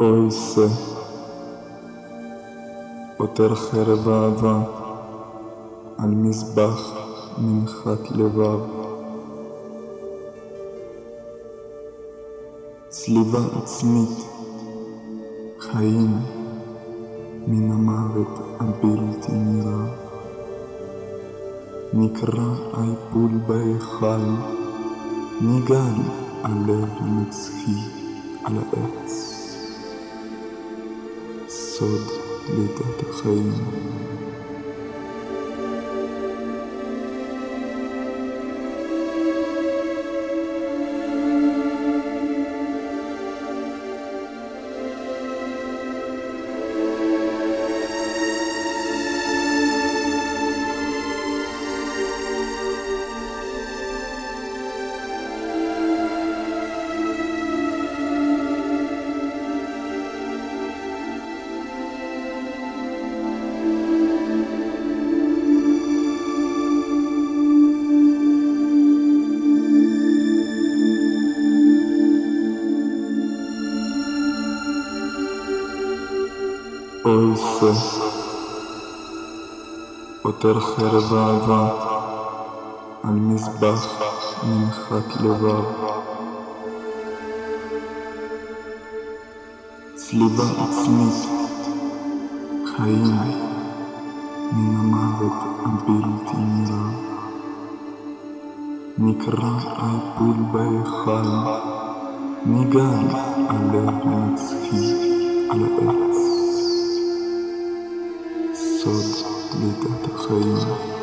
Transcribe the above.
אוי זה, עוטר חרב אהבה על מזבח מנחת לבב. צליבה עצמית, חיים מן המוות הבלתי נראה. נקרא איפול בהיכל, ניגל הלב הנצחי על העץ. סוד לידת החיים. אוי זה, עוטר חרב אהבה על מזבח מנחת לבב. צליבה עצמית, חיים מן המוות הבלתי נראה. נקרא איפול בהיכל, ניגל הלב הנצחי על העץ. סוד לידת החיים.